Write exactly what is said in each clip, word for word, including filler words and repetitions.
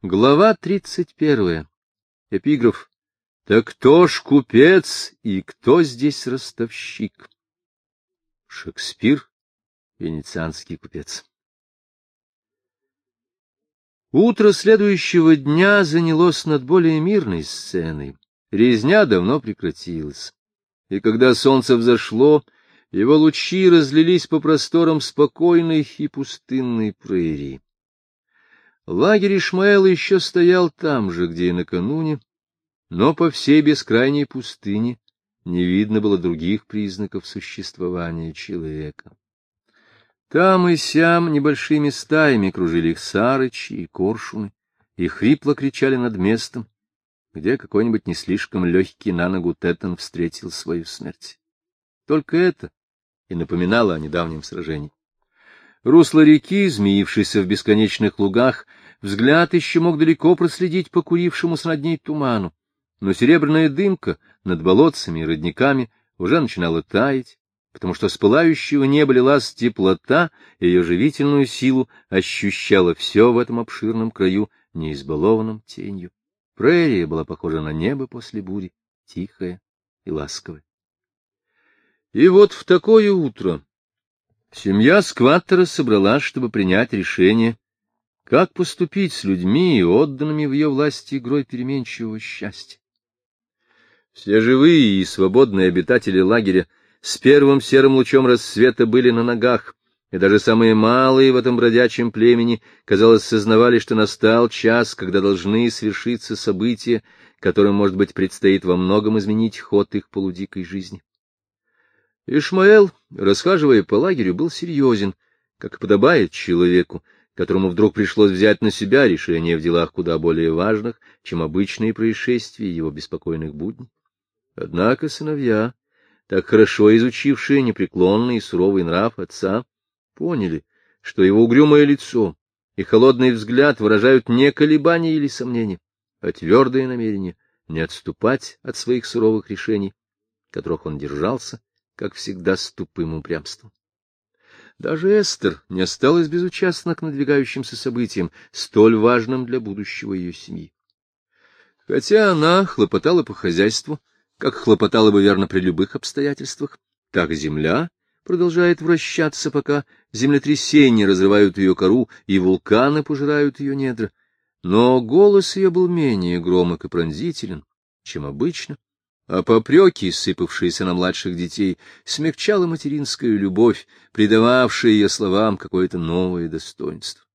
Глава тридцать первая. Эпиграф. «Так кто ж купец и кто здесь ростовщик?» Шекспир, венецианский купец. Утро следующего дня занялось над более мирной сценой. Резня давно прекратилась, и когда солнце взошло, его лучи разлились по просторам спокойной и пустынной прерии. Лагерь Ишмаэла еще стоял там же, где и накануне, но по всей бескрайней пустыне не видно было других признаков существования человека. Там и сям небольшими стаями кружили их сарычи и коршуны, и хрипло кричали над местом, где какой-нибудь не слишком легкий на ногу тетан встретил свою смерть. Только это и напоминало о недавнем сражении. Русло реки, змеившейся в бесконечных лугах, взгляд еще мог далеко проследить по курившемуся над ней туману, но серебряная дымка над болотцами и родниками уже начинала таять, потому что с пылающего неба лилась теплота, и ее живительную силу ощущало все в этом обширном краю, не избалованном тенью. Прерия была похожа на небо после бури, тихая и ласковая. И вот в такое утро семья Скваттера собралась, чтобы принять решение, как поступить с людьми, отданными в ее власти игрой переменчивого счастья. Все живые и свободные обитатели лагеря с первым серым лучом рассвета были на ногах, и даже самые малые в этом бродячем племени, казалось, сознавали, что настал час, когда должны свершиться события, которым, может быть, предстоит во многом изменить ход их полудикой жизни. Ишмаэл, расхаживая по лагерю, был серьезен, как подобает человеку, которому вдруг пришлось взять на себя решение в делах куда более важных, чем обычные происшествия его беспокойных будней. Однако сыновья, так хорошо изучившие непреклонный и суровый нрав отца, поняли, что его угрюмое лицо и холодный взгляд выражают не колебания или сомнения, а твердое намерение не отступать от своих суровых решений, которых он держался, как всегда, с тупым упрямством. Даже Эстер не осталась безучастна к надвигающимся событиям, столь важным для будущего ее семьи. Хотя она хлопотала по хозяйству, как хлопотала бы верно при любых обстоятельствах, так земля продолжает вращаться, пока землетрясения разрывают ее кору и вулканы пожирают ее недра. Но голос ее был менее громок и пронзителен, чем обычно, а попреки, сыпавшиеся на младших детей, смягчала материнская любовь, придававшая ее словам какое-то новое достоинство.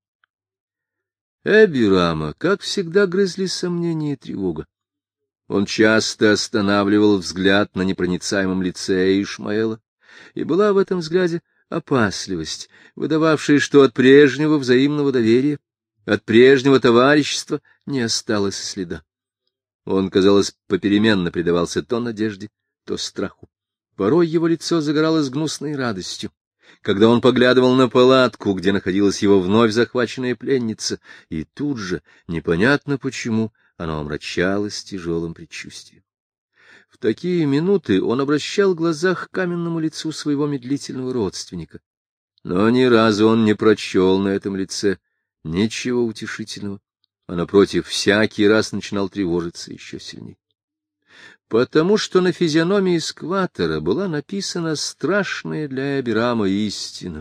Эбирама, как всегда, грызли сомнения и тревога. Он часто останавливал взгляд на непроницаемом лице Ишмаэла, и была в этом взгляде опасливость, выдававшая, что от прежнего взаимного доверия, от прежнего товарищества не осталось следа. Он, казалось, попеременно предавался то надежде, то страху. Порой его лицо загоралось гнусной радостью, когда он поглядывал на палатку, где находилась его вновь захваченная пленница, и тут же, непонятно почему, оно омрачалось тяжелым предчувствием. В такие минуты он обращал глаза к каменному лицу своего медлительного родственника, но ни разу он не прочел на этом лице ничего утешительного, а, напротив, всякий раз начинал тревожиться еще сильнее. Потому что на физиономии Скваттера была написана страшная для Эбирама истина.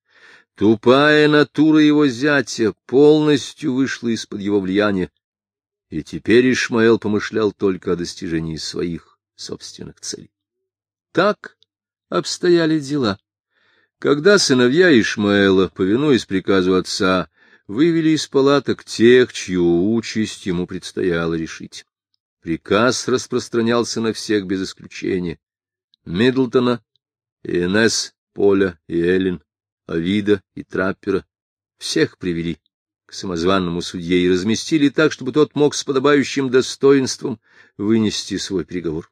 Тупая натура его зятя полностью вышла из-под его влияния, и теперь Ишмаэл помышлял только о достижении своих собственных целей. Так обстояли дела, когда сыновья Ишмаэла, повинуясь приказу отца, вывели из палаток тех, чью участь ему предстояло решить. Приказ распространялся на всех без исключения. Миддлтона, Инесс, Поля и Эллен, Овида и Траппера всех привели к самозванному судье и разместили так, чтобы тот мог с подобающим достоинством вынести свой приговор.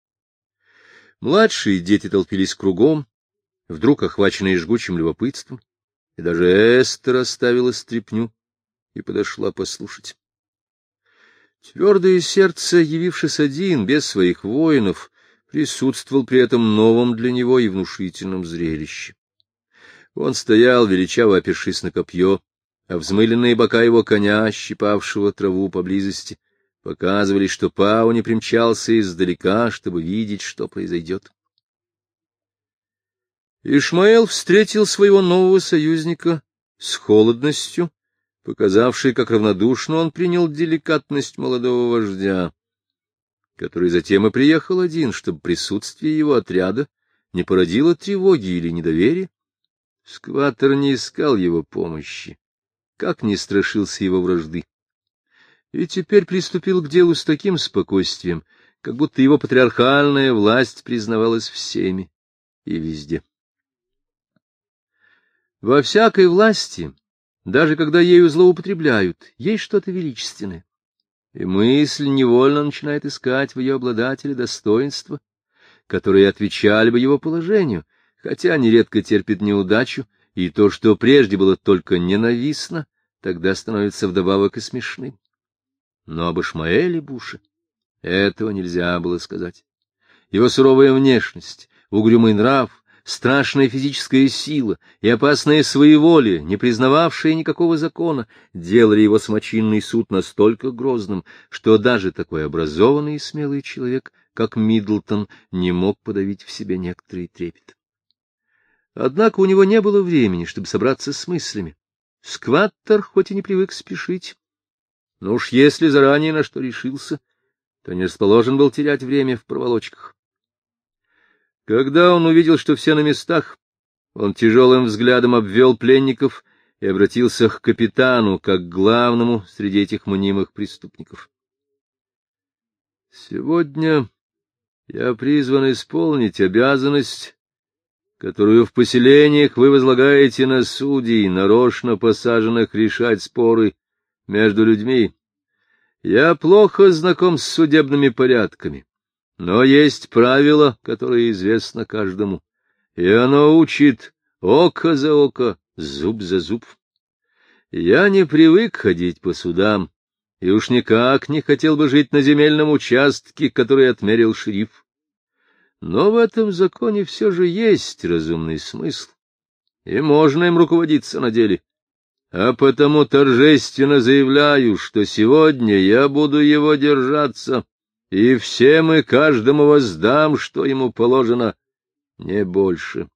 Младшие дети толпились кругом, вдруг охваченные жгучим любопытством, и даже Эстер оставила стряпню и подошла послушать. Твердое сердце, явившись один, без своих воинов, присутствовал при этом новом для него и внушительном зрелище. Он стоял, величаво опершись на копье, а взмыленные бока его коня, щипавшего траву поблизости, показывали, что Пауни примчался издалека, чтобы видеть, что произойдет. Ишмаэл встретил своего нового союзника с холодностью, показавшей, как равнодушно он принял деликатность молодого вождя, который затем и приехал один, чтобы присутствие его отряда не породило тревоги или недоверия. Скваттер не искал его помощи, как не страшился его вражды, и теперь приступил к делу с таким спокойствием, как будто его патриархальная власть признавалась всеми и везде. Во всякой власти, даже когда ею злоупотребляют, есть что-то величественное, и мысль невольно начинает искать в ее обладателе достоинства, которые отвечали бы его положению, хотя нередко терпит неудачу, и то, что прежде было только ненавистно, тогда становится вдобавок и смешным. Но об Ишмаэле Буше этого нельзя было сказать. Его суровая внешность, угрюмый нрав, страшная физическая сила и опасное своеволие, не признававшие никакого закона, делали его самочинный суд настолько грозным, что даже такой образованный и смелый человек, как Миддлтон, не мог подавить в себе некоторый трепет. Однако у него не было времени, чтобы собраться с мыслями. Скваттер хоть и не привык спешить, но уж если заранее на что решился, то не расположен был терять время в проволочках. Когда он увидел, что все на местах, он тяжелым взглядом обвел пленников и обратился к капитану, как к главному среди этих мнимых преступников. — Сегодня я призван исполнить обязанность, которую в поселениях вы возлагаете на судей, нарочно посаженных решать споры между людьми. Я плохо знаком с судебными порядками. Но есть правило, которое известно каждому, и оно учит око за око, зуб за зуб. Я не привык ходить по судам, и уж никак не хотел бы жить на земельном участке, который отмерил шериф. Но в этом законе все же есть разумный смысл, и можно им руководиться на деле. А потому торжественно заявляю, что сегодня я буду его держаться, и всем и каждому воздам, что ему положено, не больше.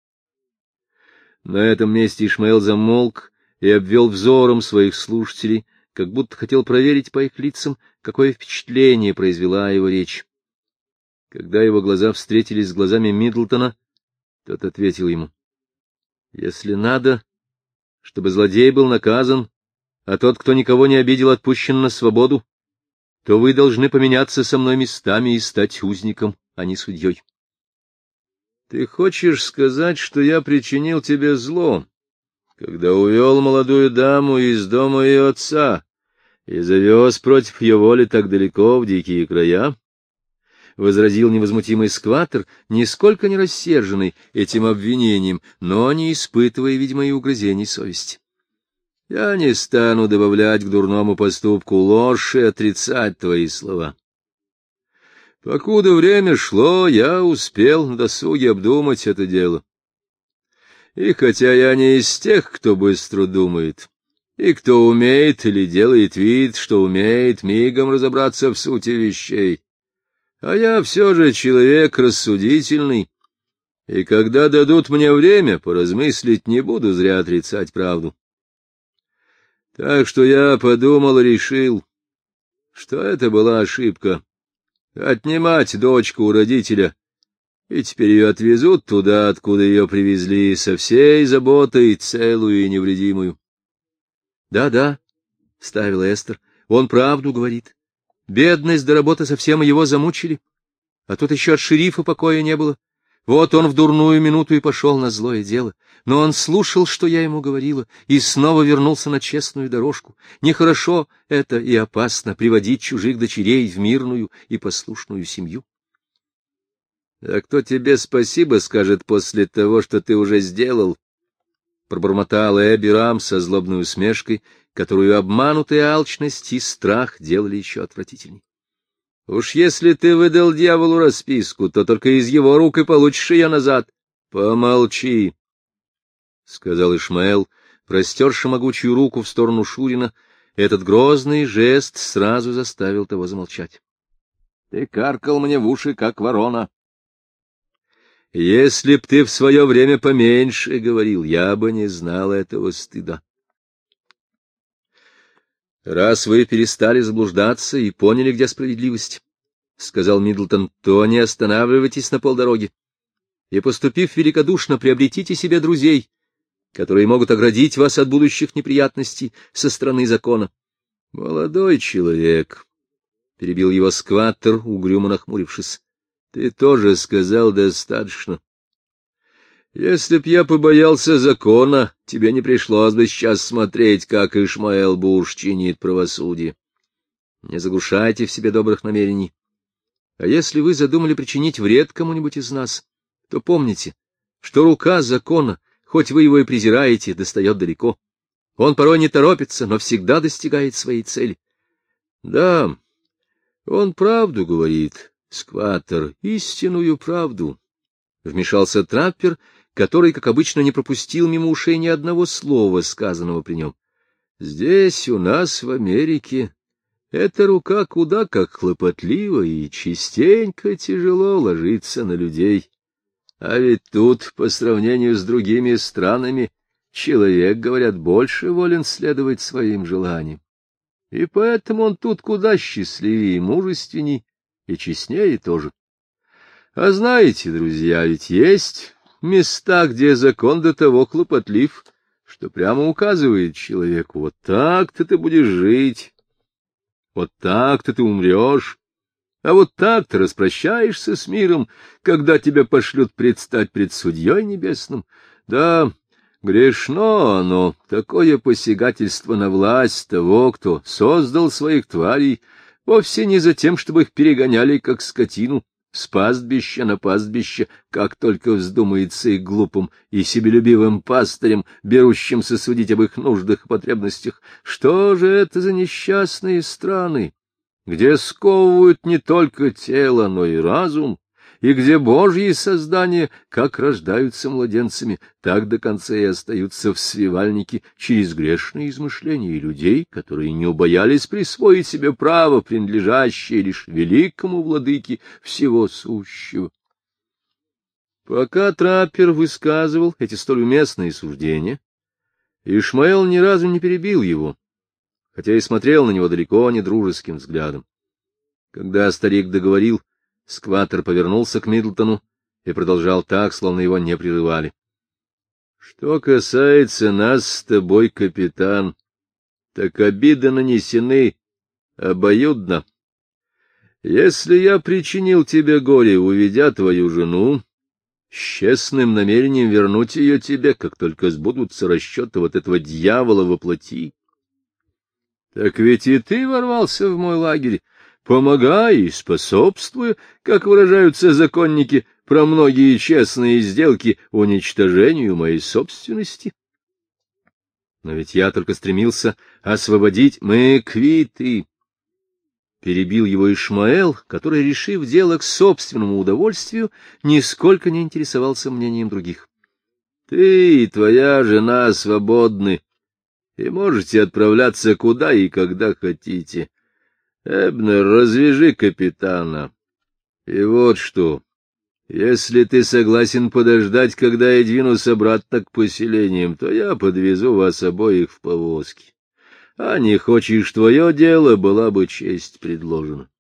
На этом месте Ишмаэл замолк и обвел взором своих слушателей, как будто хотел проверить по их лицам, какое впечатление произвела его речь. Когда его глаза встретились с глазами Миддлтона, тот ответил ему: — Если надо, чтобы злодей был наказан, а тот, кто никого не обидел, отпущен на свободу, то вы должны поменяться со мной местами и стать узником, а не судьей. Ты хочешь сказать, что я причинил тебе зло, когда увел молодую даму из дома ее отца и завез против ее воли так далеко в дикие края? — возразил невозмутимый Скваттер, нисколько не рассерженный этим обвинением, но не испытывая, видимо, и угрызений совести. Я не стану добавлять к дурному поступку ложь и отрицать твои слова. Покуда время шло, я успел на досуге обдумать это дело. И хотя я не из тех, кто быстро думает, и кто умеет или делает вид, что умеет мигом разобраться в сути вещей, а я все же человек рассудительный, и когда дадут мне время поразмыслить, не буду зря отрицать правду. Так что я подумал и решил, что это была ошибка — отнимать дочку у родителя, и теперь ее отвезут туда, откуда ее привезли, со всей заботой, целую и невредимую. «Да, — Да-да, — вставила Эстер, — он правду говорит. Бедность до работы совсем его замучили, а тут еще от шерифа покоя не было. Вот он в дурную минуту и пошел на злое дело. Но он слушал, что я ему говорила, и снова вернулся на честную дорожку. Нехорошо это и опасно — приводить чужих дочерей в мирную и послушную семью. — А кто тебе спасибо скажет после того, что ты уже сделал? — пробормотал Эбби Рам со злобной усмешкой, которую обманутая алчность и страх делали еще отвратительней. — Уж если ты выдал дьяволу расписку, то только из его рук и получишь ее назад. — Помолчи, — сказал Ишмаэл, простерши могучую руку в сторону Шурина, этот грозный жест сразу заставил того замолчать. — Ты каркал мне в уши, как ворона. — Если б ты в свое время поменьше говорил, я бы не знал этого стыда. — Раз вы перестали заблуждаться и поняли, где справедливость, — сказал Миддлтон, — то не останавливайтесь на полдороги. И, поступив великодушно, приобретите себе друзей, которые могут оградить вас от будущих неприятностей со стороны закона. — Молодой человек, — перебил его скваттер, угрюмо нахмурившись, — ты тоже сказал достаточно. Если б я побоялся закона, тебе не пришлось бы сейчас смотреть, как Ишмаэл Буш чинит правосудие. Не заглушайте в себе добрых намерений. А если вы задумали причинить вред кому-нибудь из нас, то помните, что рука закона, хоть вы его и презираете, достает далеко. Он порой не торопится, но всегда достигает своей цели. — Да, он правду говорит, скваттер, истинную правду, — вмешался траппер, который, как обычно, не пропустил мимо ушей ни одного слова, сказанного при нем. — Здесь, у нас, в Америке, эта рука куда как хлопотлива и частенько тяжело ложится на людей. А ведь тут, по сравнению с другими странами, человек, говорят, больше волен следовать своим желаниям. И поэтому он тут куда счастливее и мужественней, и честнее тоже. А знаете, друзья, ведь есть места, где закон до того хлопотлив, что прямо указывает человеку: вот так-то ты будешь жить, вот так-то ты умрешь, а вот так ты распрощаешься с миром, когда тебя пошлют предстать пред судьей небесным. Да, грешно оно, такое посягательство на власть того, кто создал своих тварей, вовсе не за тем, чтобы их перегоняли, как скотину, с пастбища на пастбище, как только вздумается их глупым и себелюбивым пастырям, берущимся судить об их нуждах и потребностях. Что же это за несчастные страны, где сковывают не только тело, но и разум, и где Божьи создания, как рождаются младенцами, так до конца и остаются в свивальнике через грешные измышления людей, которые не убоялись присвоить себе право, принадлежащее лишь великому владыке всего сущего. Пока траппер высказывал эти столь уместные суждения, Ишмаэл ни разу не перебил его, хотя и смотрел на него далеко не дружеским взглядом. Когда старик договорил, скваттер повернулся к Миддлтону и продолжал так, словно его не прерывали. — Что касается нас с тобой, капитан, так обиды нанесены обоюдно. Если я причинил тебе горе, уведя твою жену, с честным намерением вернуть ее тебе, как только сбудутся расчеты вот этого дьявола во плоти, так ведь и ты ворвался в мой лагерь, помогая и способствуя, как выражаются законники, про многие честные сделки уничтожению моей собственности. Но ведь я только стремился освободить. Мы квиты. Перебил его Ишмаэл, который, решив дело к собственному удовольствию, нисколько не интересовался мнением других. Ты и твоя жена свободны, и можете отправляться куда и когда хотите. Эбнер, развяжи капитана. И вот что, если ты согласен подождать, когда я двинусь обратно к поселениям, то я подвезу вас обоих в повозке. А не хочешь твое дело, была бы честь предложена.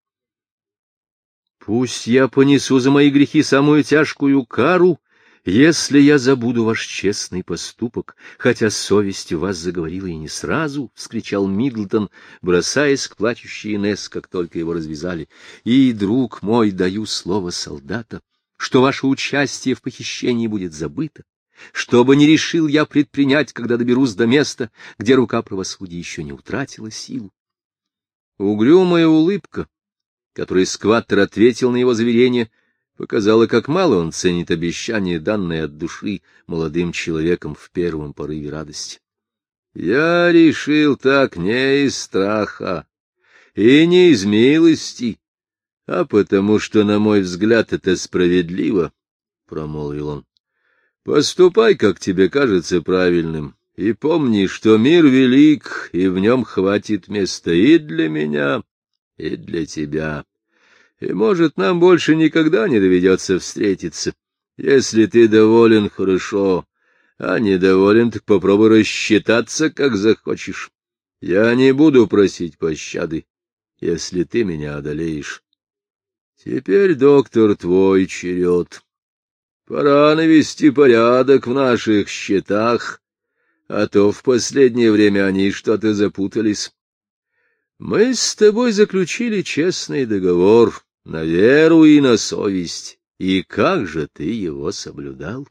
Пусть я понесу за мои грехи самую тяжкую кару, если я забуду ваш честный поступок, хотя совесть у вас заговорила и не сразу, — вскричал Миддлтон, бросаясь к плачущей Инесс, как только его развязали. — И, друг мой, даю слово солдата, что ваше участие в похищении будет забыто, что бы ни решил я предпринять, когда доберусь до места, где рука правосудия еще не утратила силу. Угрюмая улыбка, которой скваттер ответил на его заверение, показала, как мало он ценит обещание, данное от души молодым человеком в первом порыве радости. Я решил так не из страха и не из милости, а потому что, на мой взгляд, это справедливо, — промолвил он. Поступай, как тебе кажется правильным, И помни, что мир велик, и в нем хватит места и для меня, и для тебя. И, может, нам больше никогда не доведется встретиться. Если ты доволен — хорошо, а недоволен — так попробуй рассчитаться, как захочешь. Я не буду просить пощады, если ты меня одолеешь. Теперь, доктор, твой черед. Пора навести порядок в наших счетах, а то в последнее время они что-то запутались. Мы с тобой заключили честный договор на веру и на совесть, и как же ты его соблюдал?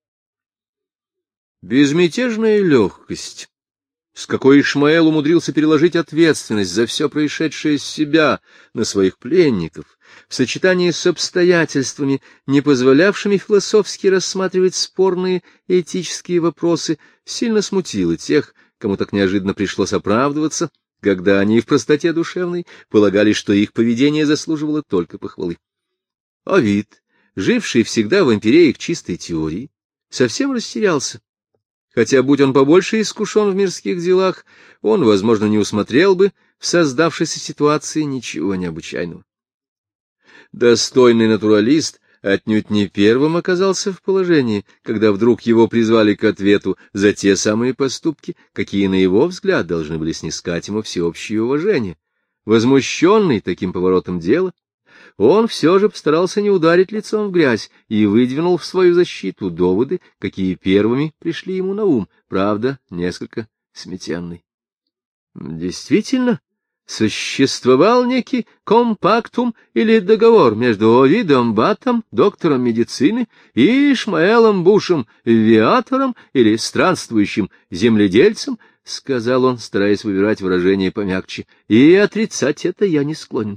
Безмятежная легкость, с какой Ишмаэл умудрился переложить ответственность за все происшедшее с себя на своих пленников, в сочетании с обстоятельствами, не позволявшими философски рассматривать спорные этические вопросы, сильно смутило тех, кому так неожиданно пришлось оправдываться, когда они в простоте душевной полагали, что их поведение заслуживало только похвалы. Овид, живший всегда в империях чистой теории, совсем растерялся. Хотя, будь он побольше искушен в мирских делах, он, возможно, не усмотрел бы в создавшейся ситуации ничего необычайного. Достойный натуралист отнюдь не первым оказался в положении, когда вдруг его призвали к ответу за те самые поступки, какие, на его взгляд, должны были снискать ему всеобщее уважение. Возмущенный таким поворотом дела, он все же постарался не ударить лицом в грязь и выдвинул в свою защиту доводы, какие первыми пришли ему на ум, правда, несколько сметенный. Действительно, существовал некий компактум или договор между Овидом Батом, доктором медицины, и Ишмаэлом Бушем, авиатором или странствующим земледельцем, — сказал он, стараясь выбирать выражение помягче, — и отрицать это я не склонен.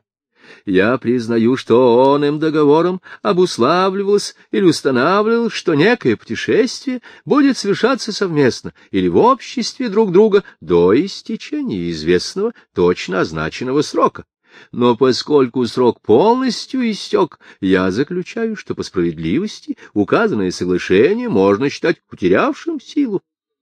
Я признаю, что он им договором обуславливалось или устанавливалось, что некое путешествие будет совершаться совместно или в обществе друг друга до истечения известного, точно означенного срока. Но поскольку срок полностью истек, я заключаю, что по справедливости указанное соглашение можно считать потерявшим силу.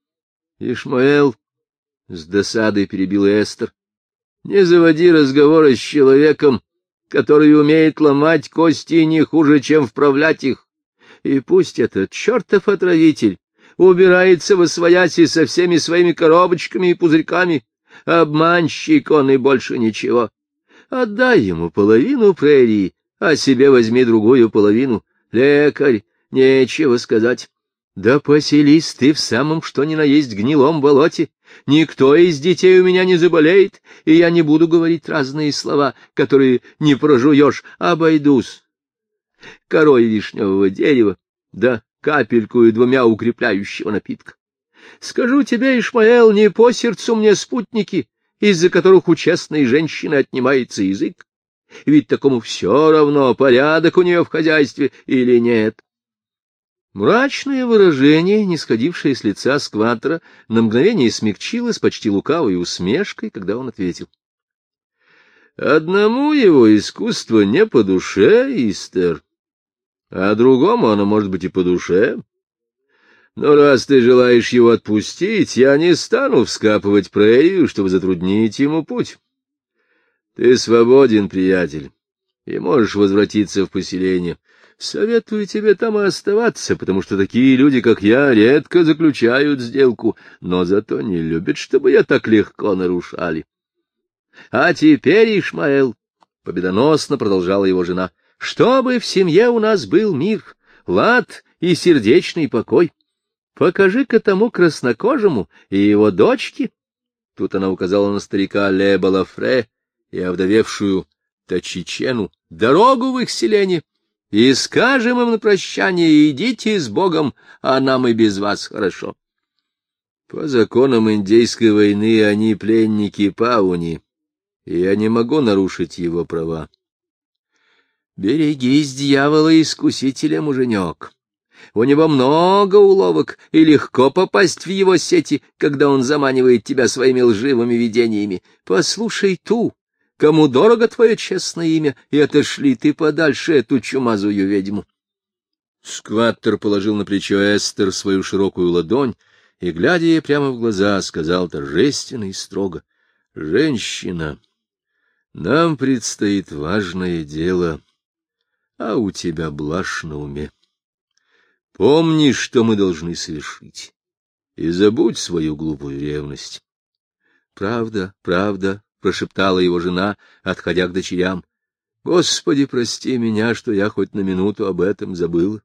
Ишмаэл с досадой перебил Эстер. Не заводи разговора с человеком, который умеет ломать кости не хуже, чем вправлять их. И пусть этот чертов отравитель убирается восвояси со всеми своими коробочками и пузырьками. Обманщик он и больше ничего. Отдай ему половину прерии, а себе возьми другую половину. Лекарь, нечего сказать. Да поселись ты в самом что ни на есть гнилом болоте. Никто из детей у меня не заболеет, и я не буду говорить разные слова, которые не прожуешь, обойдусь корой вишневого дерева, да капельку и двумя укрепляющего напитка. Скажу тебе, Ишмаэл, не по сердцу мне спутники, из-за которых у честной женщины отнимается язык. Ведь такому все равно, порядок у нее в хозяйстве или нет. Мрачное выражение, нисходившее с лица скваттера, на мгновение смягчилось почти лукавой усмешкой, когда он ответил. — Одному его искусство не по душе, Истер, а другому оно может быть и по душе. Но раз ты желаешь его отпустить, я не стану вскапывать прерию, чтобы затруднить ему путь. Ты свободен, приятель, и можешь возвратиться в поселение. Советую тебе там и оставаться, потому что такие люди, как я, редко заключают сделку, но зато не любят, чтобы я так легко нарушали. — А теперь, Ишмаэл, — победоносно продолжала его жена, — чтобы в семье у нас был мир, лад и сердечный покой. Покажи-ка тому краснокожему и его дочке, — тут она указала на старика Ле Балафре и овдовевшую Тачичену, — дорогу в их селение. И скажем им на прощание: идите с Богом, а нам и без вас хорошо. По законам индейской войны они пленники Пауни, и я не могу нарушить его права. Берегись дьявола-искусителя, муженек. У него много уловок, и легко попасть в его сети, когда он заманивает тебя своими лживыми видениями. Послушай ту, кому дорого твое честное имя, и отошли ты подальше эту чумазую ведьму. Скваттер положил на плечо Эстер свою широкую ладонь, и, глядя ей прямо в глаза, сказал торжественно и строго: — Женщина, нам предстоит важное дело, а у тебя блажь на уме. Помни, что мы должны совершить, и забудь свою глупую ревность. — Правда, правда, — прошептала его жена, отходя к дочерям. — Господи, прости меня, что я хоть на минуту об этом забыла.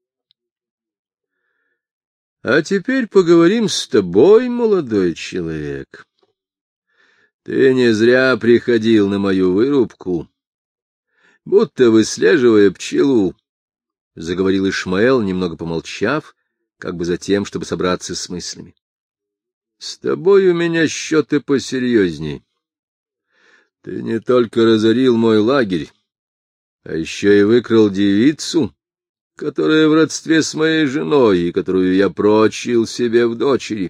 — А теперь поговорим с тобой, молодой человек. Ты не зря приходил на мою вырубку, будто выслеживая пчелу, — заговорил Ишмаэл, немного помолчав, как бы за тем, чтобы собраться с мыслями. — С тобой у меня счеты посерьезней. Ты не только разорил мой лагерь, а еще и выкрал девицу, которая в родстве с моей женой и которую я прочил себе в дочери.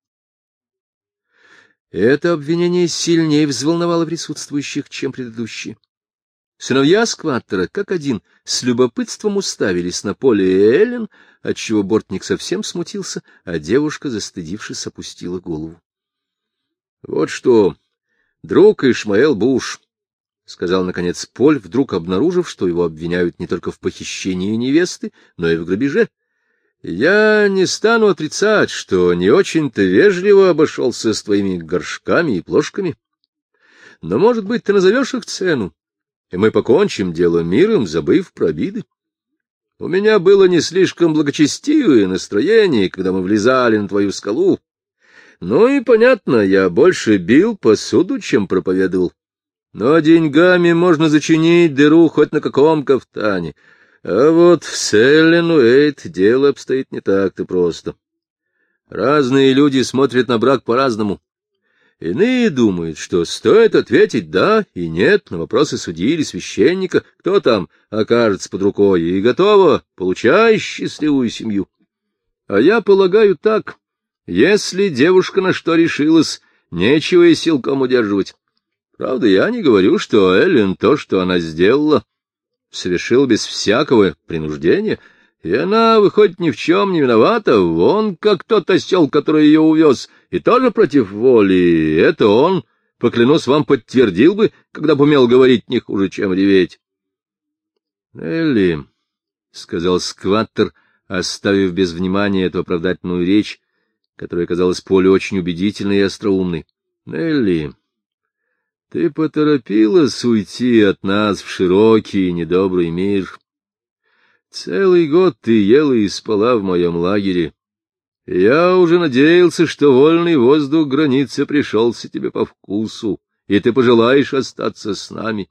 Это обвинение сильнее взволновало присутствующих, чем предыдущие. Сыновья Скваттера, как один, с любопытством уставились на Поле и Эллен, отчего бортник совсем смутился, а девушка, застыдившись, опустила голову. — Вот что, друг Ишмаэл Буш, — сказал, наконец, Поль, вдруг обнаружив, что его обвиняют не только в похищении невесты, но и в грабеже. — Я не стану отрицать, что не очень-то вежливо обошелся с твоими горшками и плошками. Но, может быть, ты назовешь их цену, и мы покончим дело миром, забыв про обиды. У меня было не слишком благочестивое настроение, когда мы влезали на твою скалу. Ну и, понятно, я больше бил посуду, чем проповедовал. Но деньгами можно зачинить дыру хоть на каком кафтане. А вот с Эллен Уэйт дело обстоит не так-то просто. Разные люди смотрят на брак по-разному. Иные думают, что стоит ответить «да» и «нет» на вопросы судьи или священника, кто там окажется под рукой, и готово, получай счастливую семью. А я полагаю так, если девушка на что решилась, нечего и силком удерживать. Правда, я не говорю, что Эллен то, что она сделала, совершил без всякого принуждения, и она, выходит, ни в чем не виновата, вон как тот осел, который ее увез, и тоже против воли, и это он, поклянусь вам, подтвердил бы, когда бы умел говорить не хуже, чем реветь. — Элли, — сказал Скваттер, оставив без внимания эту оправдательную речь, которая казалась Полю очень убедительной и остроумной. — Элли, ты поторопилась уйти от нас в широкий и недобрый мир. Целый год ты ела и спала в моем лагере. Я уже надеялся, что вольный воздух границы пришелся тебе по вкусу, и ты пожелаешь остаться с нами.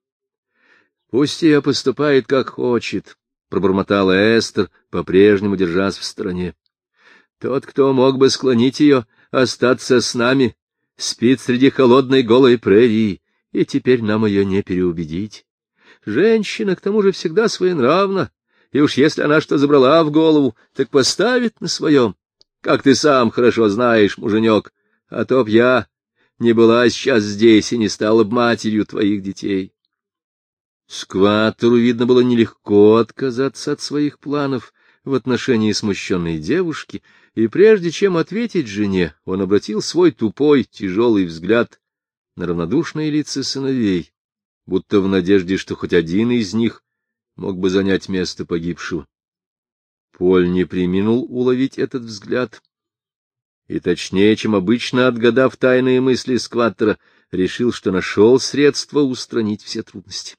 — Пусть ее поступает, как хочет, — пробормотала Эстер, по-прежнему держась в стороне. — Тот, кто мог бы склонить ее остаться с нами, спит среди холодной голой прерии, и теперь нам ее не переубедить. Женщина, к тому же, всегда своенравна, и уж если она что забрала в голову, так поставит на своем, как ты сам хорошо знаешь, муженек, а то б я не была сейчас здесь и не стала б матерью твоих детей. Скваттеру, видно, было нелегко отказаться от своих планов в отношении смущенной девушки, и прежде чем ответить жене, он обратил свой тупой, тяжелый взгляд на равнодушные лица сыновей, будто в надежде, что хоть один из них мог бы занять место погибшего. Поль не преминул уловить этот взгляд, и точнее, чем обычно, отгадав тайные мысли Скваттера, решил, что нашел средство устранить все трудности.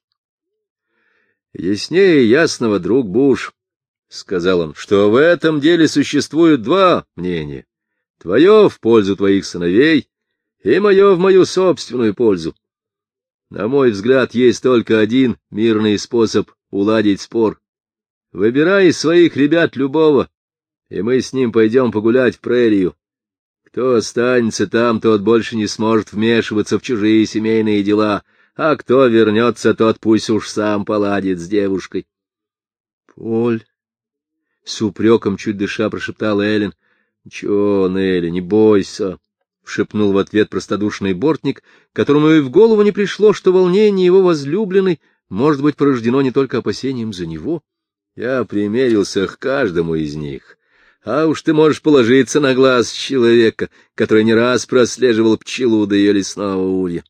— Яснее ясного, друг Буш, — сказал он, — что в этом деле существуют два мнения. Твое в пользу твоих сыновей и мое в мою собственную пользу. На мой взгляд, есть только один мирный способ уладить спор. Выбирай из своих ребят любого, и мы с ним пойдем погулять в прерию. Кто останется там, тот больше не сможет вмешиваться в чужие семейные дела, а кто вернется, тот пусть уж сам поладит с девушкой. — Поль, — с упреком чуть дыша прошептала Эллен. — Ничего, Нелли, не бойся, — шепнул в ответ простодушный бортник, которому и в голову не пришло, что волнение его возлюбленной может быть порождено не только опасением за него. Я примерился к каждому из них, А уж ты можешь положиться на глаз человека, который не раз прослеживал пчелу до ее лесного улья.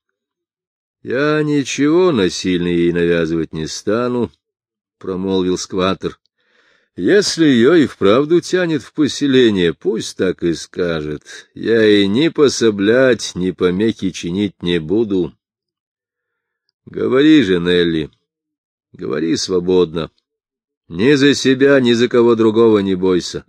Я ничего насильно ей навязывать не стану, — промолвил скваттер. Если ее и вправду тянет в поселение, пусть так и скажет. Я ей ни пособлять, ни помехи чинить не буду. Говори же, Нелли, говори свободно. Ни за себя, ни за кого другого не бойся.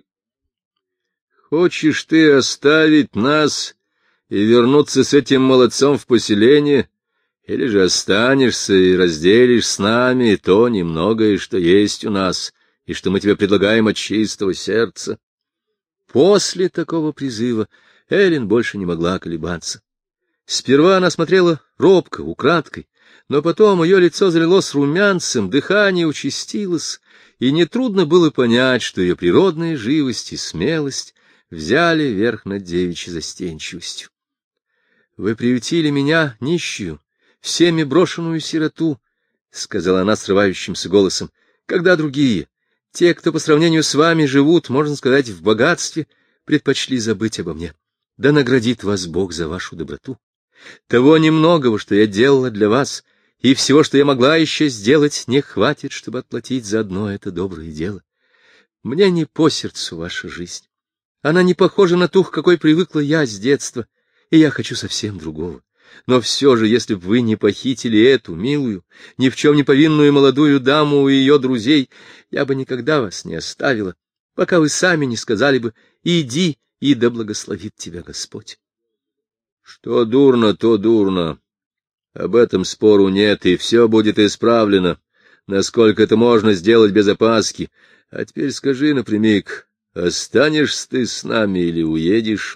Хочешь ты оставить нас и вернуться с этим молодцом в поселение, или же останешься и разделишь с нами то немногое, что есть у нас, и что мы тебе предлагаем от чистого сердца? После такого призыва Эллен больше не могла колебаться. Сперва она смотрела робко, украдкой, но потом ее лицо залилось румянцем, дыхание участилось, и нетрудно было понять, что ее природная живость и смелость взяли верх над девичьей застенчивостью. — Вы приютили меня, нищую, всеми брошенную сироту, — сказала она срывающимся голосом, — когда другие, те, кто по сравнению с вами живут, можно сказать, в богатстве, предпочли забыть обо мне. Да наградит вас Бог за вашу доброту. Того немногого, что я делала для вас, и всего, что я могла еще сделать, не хватит, чтобы отплатить за одно это доброе дело. Мне не по сердцу ваша жизнь. Она не похожа на ту, к какой привыкла я с детства, и я хочу совсем другого. Но все же, если бы вы не похитили эту милую, ни в чем не повинную молодую даму и ее друзей, я бы никогда вас не оставила, пока вы сами не сказали бы: «Иди, и да благословит тебя Господь». Что дурно, то дурно. Об этом спору нет, и все будет исправлено, насколько это можно сделать без опаски. А теперь скажи напрямик, останешься ты с нами или уедешь?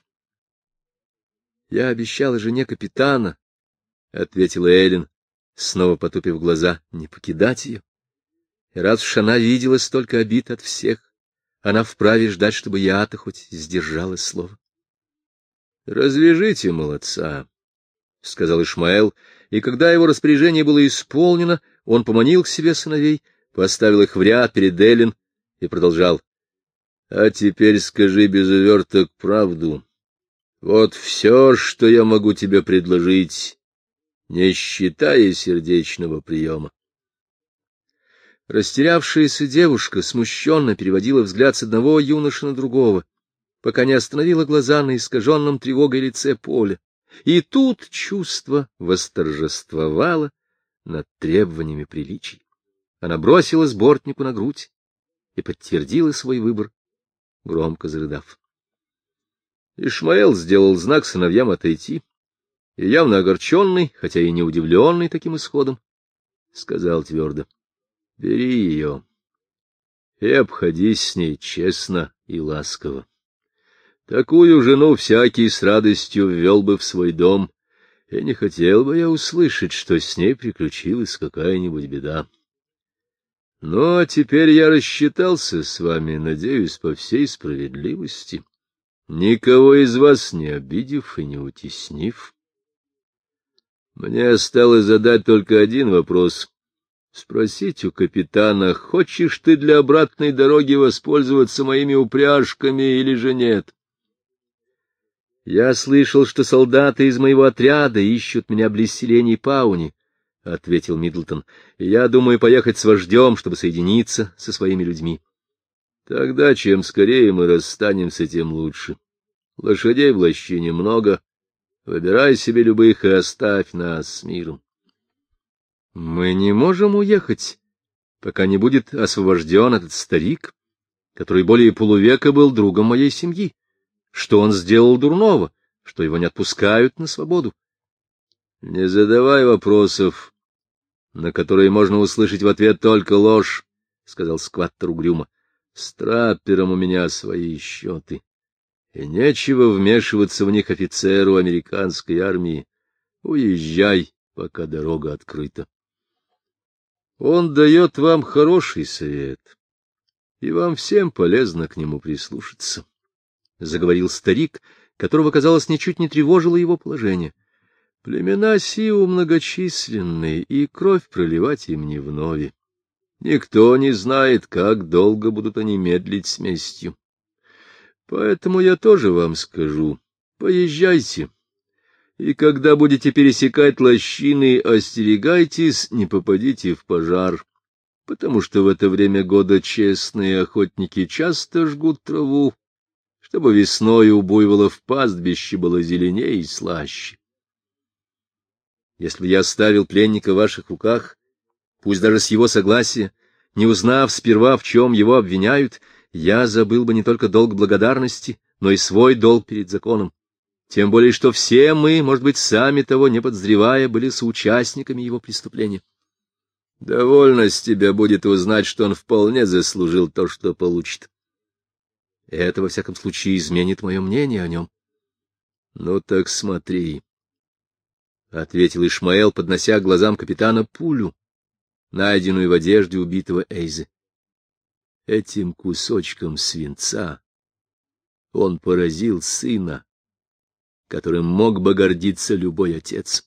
— Я обещала жене капитана, — ответила Эллен, снова потупив глаза, — не покидать ее. И раз уж она видела столько обид от всех, она вправе ждать, чтобы я-то хоть сдержала слово. — Развяжите молодца, — сказал Ишмаэл, и когда его распоряжение было исполнено, он поманил к себе сыновей, поставил их в ряд перед Эллен и продолжал. — А теперь скажи без уверток правду. Вот все, что я могу тебе предложить, не считая сердечного приема. Растерявшаяся девушка смущенно переводила взгляд с одного юноши на другого, пока не остановила глаза на искаженном тревогой лице Поля. И тут чувство восторжествовало над требованиями приличий. Она бросилась бортнику на грудь и подтвердила свой выбор, громко зарыдав. Ишмаэл сделал знак сыновьям отойти, и, явно огорченный, хотя и не удивленный таким исходом, сказал твердо: — Бери ее и обходись с ней честно и ласково. Такую жену всякий с радостью ввел бы в свой дом, и не хотел бы я услышать, что с ней приключилась какая-нибудь беда. Ну, а теперь я рассчитался с вами, надеюсь, по всей справедливости, никого из вас не обидев и не утеснив. Мне осталось задать только один вопрос. Спросить у капитана, хочешь ты для обратной дороги воспользоваться моими упряжками или же нет? — Я слышал, что солдаты из моего отряда ищут меня близ селений Пауни, — ответил Миддлтон. — Я думаю поехать с вождем, чтобы соединиться со своими людьми. — Тогда чем скорее мы расстанемся, тем лучше. Лошадей в лощине много. Выбирай себе любых и оставь нас с миром. — Мы не можем уехать, пока не будет освобожден этот старик, который более полувека был другом моей семьи. Что он сделал дурного, что его не отпускают на свободу? — Не задавай вопросов, на которые можно услышать в ответ только ложь, — сказал скваттер угрюмо. — С траппером у меня свои счеты, и нечего вмешиваться в них офицеру американской армии. Уезжай, пока дорога открыта. Он дает вам хороший совет, и вам всем полезно к нему прислушаться. — заговорил старик, которого, казалось, ничуть не тревожило его положение. — Племена Сиу многочисленны, и кровь проливать им не вновь. Никто не знает, как долго будут они медлить с местью. Поэтому я тоже вам скажу, поезжайте, и когда будете пересекать лощины, остерегайтесь, не попадите в пожар, потому что в это время года честные охотники часто жгут траву, чтобы весной у буйволов пастбище было зеленее и слаще. Если бы я оставил пленника в ваших руках, пусть даже с его согласия, не узнав сперва, в чем его обвиняют, я забыл бы не только долг благодарности, но и свой долг перед законом. Тем более, что все мы, может быть, сами того не подозревая, были соучастниками его преступления. Довольно с тебя будет узнать, что он вполне заслужил то, что получит. Это, во всяком случае, изменит мое мнение о нем. — Ну так смотри, — ответил Ишмаэл, поднося к глазам капитана пулю, найденную в одежде убитого Эйзе. Этим кусочком свинца он поразил сына, которым мог бы гордиться любой отец.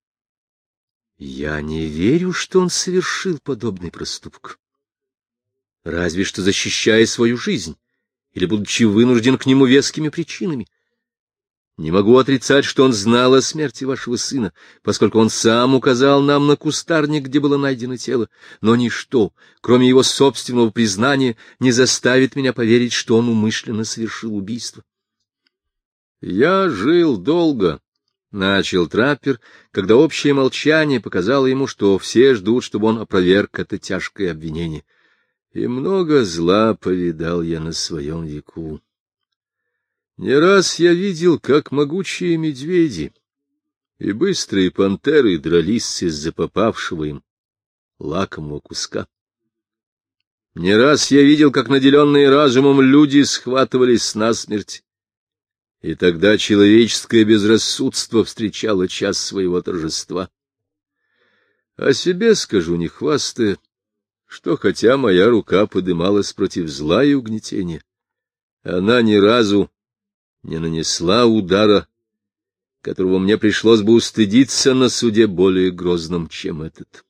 Я не верю, что он совершил подобный проступок. Разве что защищая свою жизнь, или будучи вынужден к нему вескими причинами. Не могу отрицать, что он знал о смерти вашего сына, поскольку он сам указал нам на кустарник, где было найдено тело, но ничто, кроме его собственного признания, не заставит меня поверить, что он умышленно совершил убийство. Я жил долго, — начал траппер, когда общее молчание показало ему, что все ждут, чтобы он опроверг это тяжкое обвинение. И много зла повидал я на своем веку. Не раз я видел, как могучие медведи и быстрые пантеры дрались из-за попавшего им лакомого куска. Не раз я видел, как наделенные разумом люди схватывались насмерть, и тогда человеческое безрассудство встречало час своего торжества. О себе скажу, не хвастая, что хотя моя рука подымалась против зла и угнетения, она ни разу не нанесла удара, которого мне пришлось бы устыдиться на суде более грозном, чем этот.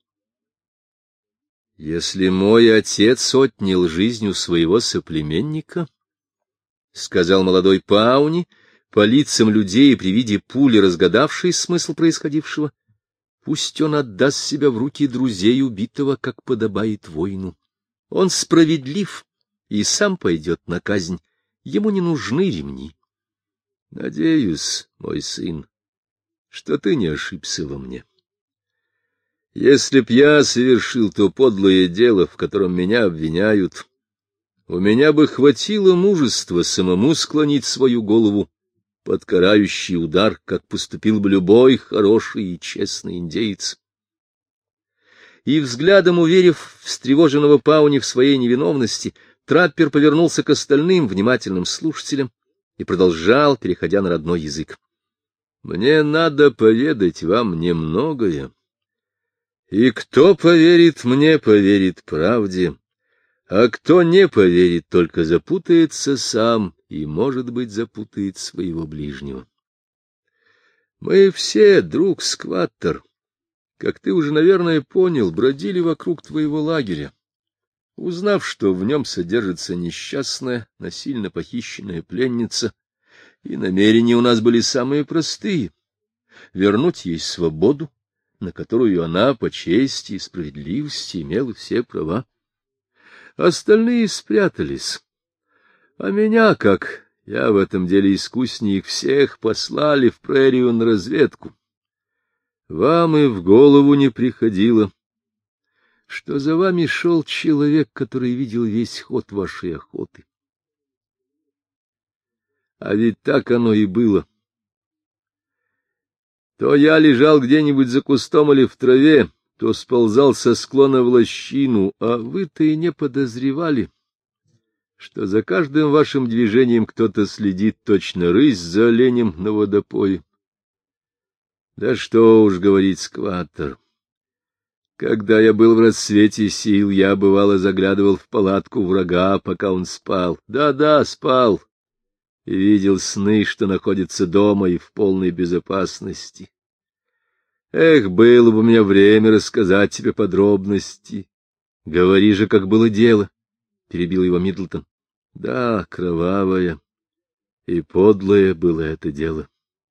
Если мой отец отнял жизнь у своего соплеменника, — сказал молодой Пауни, по лицам людей при виде пули разгадавший смысл происходившего, — пусть он отдаст себя в руки друзей убитого, как подобает воину. Он справедлив и сам пойдет на казнь, ему не нужны ремни. Надеюсь, мой сын, что ты не ошибся во мне. Если б я совершил то подлое дело, в котором меня обвиняют, у меня бы хватило мужества самому склонить свою голову под карающий удар, как поступил бы любой хороший и честный индеец. И взглядом уверив встревоженного Пауни в своей невиновности, траппер повернулся к остальным внимательным слушателям и продолжал, переходя на родной язык. Мне надо поведать вам немногое. И кто поверит мне, поверит правде, а кто не поверит, только запутается сам и, может быть, запутает своего ближнего. Мы все, друг Скваттер, как ты уже, наверное, понял, бродили вокруг твоего лагеря, узнав, что в нем содержится несчастная, насильно похищенная пленница, и намерения у нас были самые простые — вернуть ей свободу, на которую она по чести и справедливости имела все права. Остальные спрятались, а меня, как я в этом деле искуснее их всех, послали в прерию на разведку. Вам и в голову не приходило, что за вами шел человек, который видел весь ход вашей охоты. А ведь так оно и было. То я лежал где-нибудь за кустом или в траве, то сползал со склона в лощину, а вы-то и не подозревали, что за каждым вашим движением кто-то следит, точно рысь за оленем на водопое. Да что уж говорить, Скваттер. Когда я был в расцвете сил, я, бывало, заглядывал в палатку врага, пока он спал. Да-да, спал. И видел сны, что находится дома и в полной безопасности. Эх, было бы у меня время рассказать тебе подробности. Говори же, как было дело, — перебил его Миддлтон. Да, кровавое. И подлое было это дело.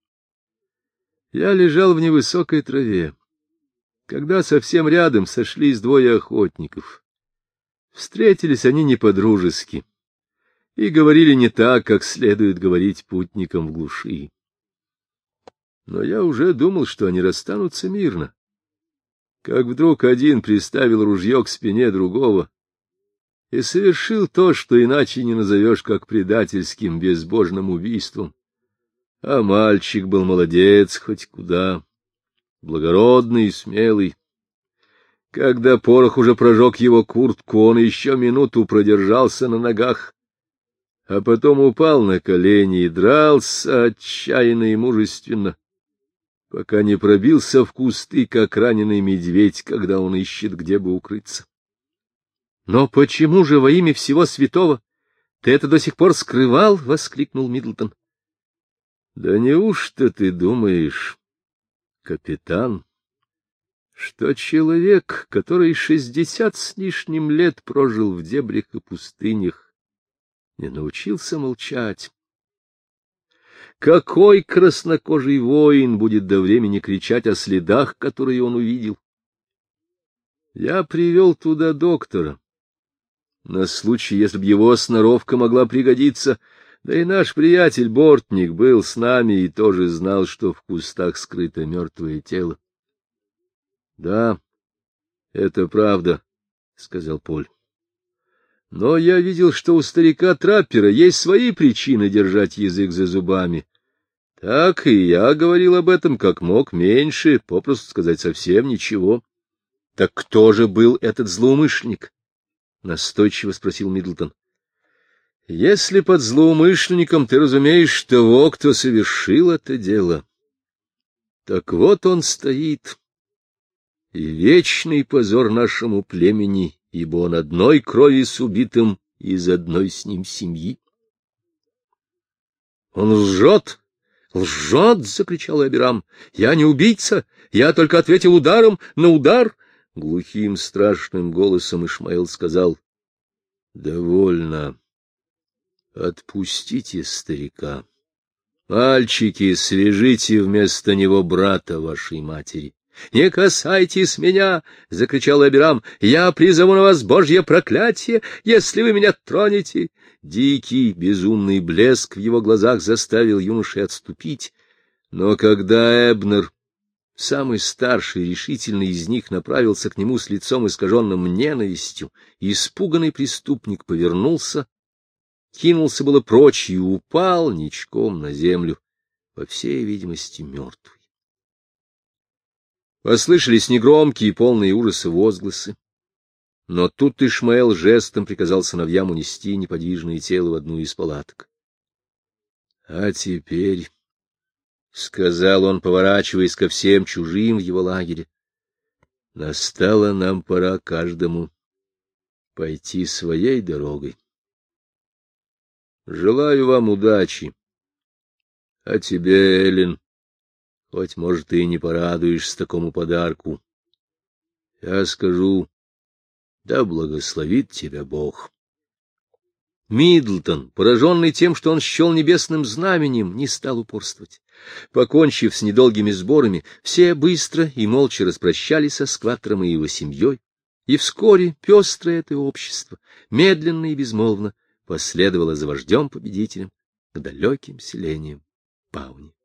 Я лежал в невысокой траве, когда совсем рядом сошлись двое охотников. Встретились они не по-дружески и говорили не так, как следует говорить путникам в глуши. Но я уже думал, что они расстанутся мирно, как вдруг один приставил ружье к спине другого и совершил то, что иначе не назовешь, как предательским безбожным убийством. А мальчик был молодец хоть куда, благородный и смелый. Когда порох уже прожег его куртку, он еще минуту продержался на ногах, а потом упал на колени и дрался отчаянно и мужественно, пока не пробился в кусты, как раненый медведь, когда он ищет, где бы укрыться. — Но почему же во имя всего святого ты это до сих пор скрывал? — воскликнул Миддлтон. — Да неужто ты думаешь, капитан, что человек, который шестьдесят с лишним лет прожил в дебрях и пустынях, не научился молчать? Какой краснокожий воин будет до времени кричать о следах, которые он увидел? Я привел туда доктора, на случай, если б его сноровка могла пригодиться, да и наш приятель Бортник был с нами и тоже знал, что в кустах скрыто мертвое тело. — Да, это правда, — сказал Поль. — Но я видел, что у старика-траппера есть свои причины держать язык за зубами. Так и я говорил об этом как мог меньше, попросту сказать, совсем ничего. — Так кто же был этот злоумышленник? — настойчиво спросил Миддлтон. — Если под злоумышленником ты разумеешь того, кто совершил это дело, так вот он стоит, и вечный позор нашему племени, ибо он одной крови с убитым из одной с ним семьи. — Он лжет! Лжет! — закричал Абирам. — Я не убийца, я только ответил ударом на удар. Глухим страшным голосом Ишмаэл сказал: — Довольно. Отпустите старика. Мальчики, свяжите вместо него брата вашей матери. — Не касайтесь меня! — закричал Абирам. — Я призову на вас Божье проклятие, если вы меня тронете. Дикий, безумный блеск в его глазах заставил юношей отступить. Но когда Эбнер, самый старший и решительный из них, направился к нему с лицом искаженным ненавистью, испуганный преступник повернулся, кинулся было прочь и упал ничком на землю, по всей видимости, мертвый. Послышались негромкие, полные ужаса возгласы. Но тут Ишмаэл жестом приказал сыновьям унести неподвижное тело в одну из палаток. — А теперь, — сказал он, поворачиваясь ко всем чужим в его лагере, — настала нам пора каждому пойти своей дорогой. Желаю вам удачи. А тебе, Эллен, хоть, может, ты и не порадуешься такому подарку, я скажу: да благословит тебя Бог. Миддлтон, пораженный тем, что он счел небесным знаменем, не стал упорствовать. Покончив с недолгими сборами, все быстро и молча распрощались со скваттером и его семьей, и вскоре пестрое это общество, медленно и безмолвно, последовало за вождем-победителем к далеким селениям Пауни.